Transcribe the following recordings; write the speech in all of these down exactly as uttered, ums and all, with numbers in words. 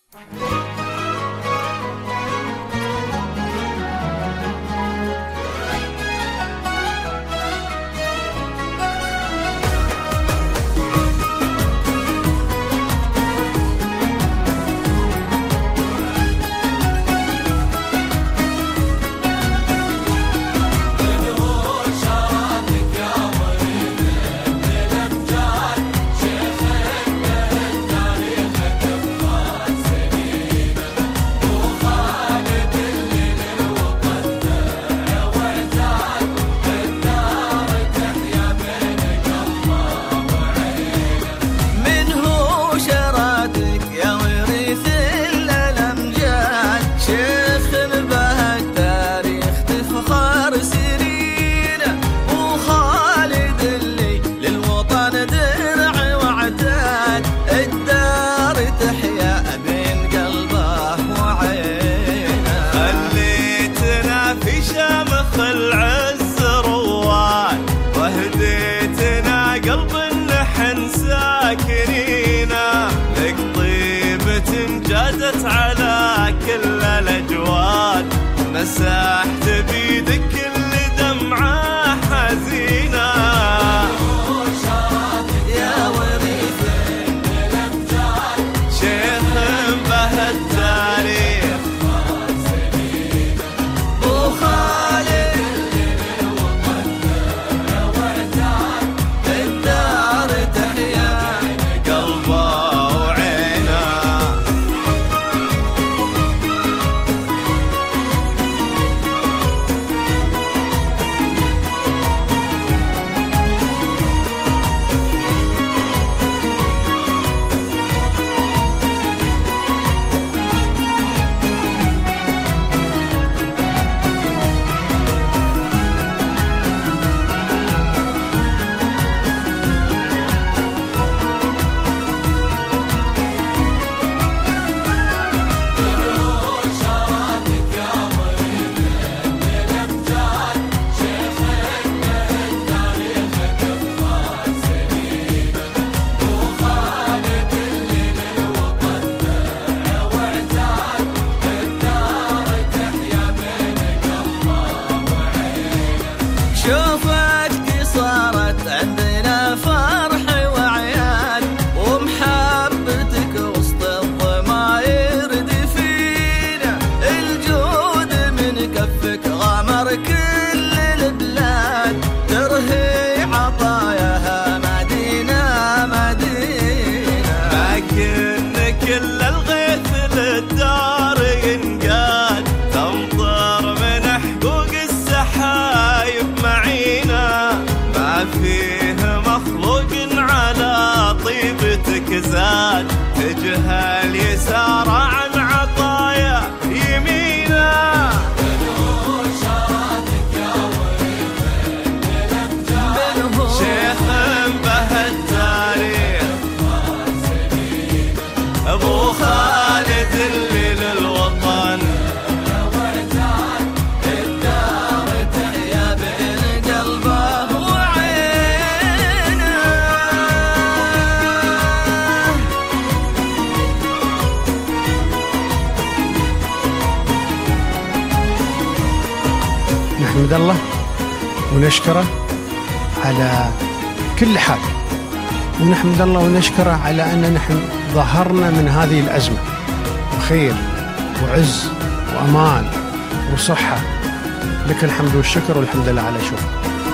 جادت على كل الأجواد، مسحت بيدك كل دمعة حزينة. يا وريث الأمجاد شيخ به التاريخ وخالد وعتاد، الدار تحيا قلبه شوفتك صارت عندنا فرح وعياد، ومحبتك وسط الضماير دفينة، الجود من كفك غمر كل البلاد، ترهي عطاياها مدينة مدينة. لكن كل الغيث للدار ينقاد، تمطر من حقوق السحايب معينا، ما فيه مخلوق على طيبتك زاد، تجهل يسار عن عطايا يمينا. شيخ به التاريخ ابو خالد اللي للوطن الدار تحيا بين قلبه وعينه. نحمد الله ونشكره على كل حال، ونحمد الله ونشكره على أن نحن ظهرنا من هذه الأزمة بخير وعز وأمان وصحة. لك الحمد والشكر والحمد لله على شوفك.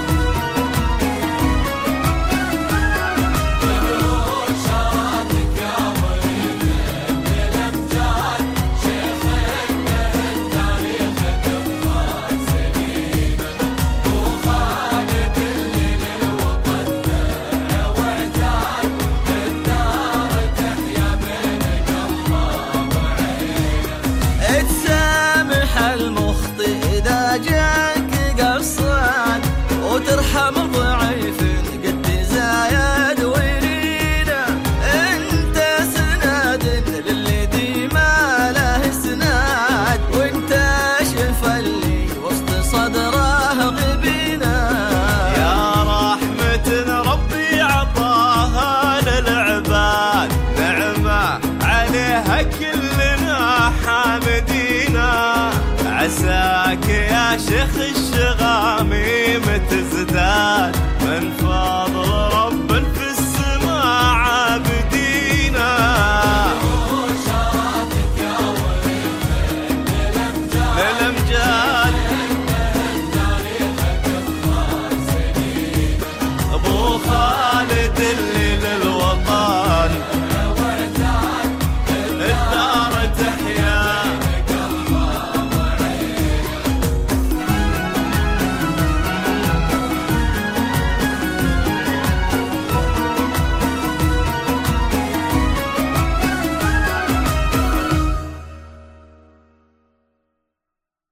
تسامح المخطئ إذا جاك قصان، وترحم ضعيف قد زايد ويرينا، انت سند للي ديما له سناد، وانت شفا اللي وسط صدره غبينا. يا رحمة ربي عطاها للعباد، نعمة عليها كل مدينة عساك يا شيخ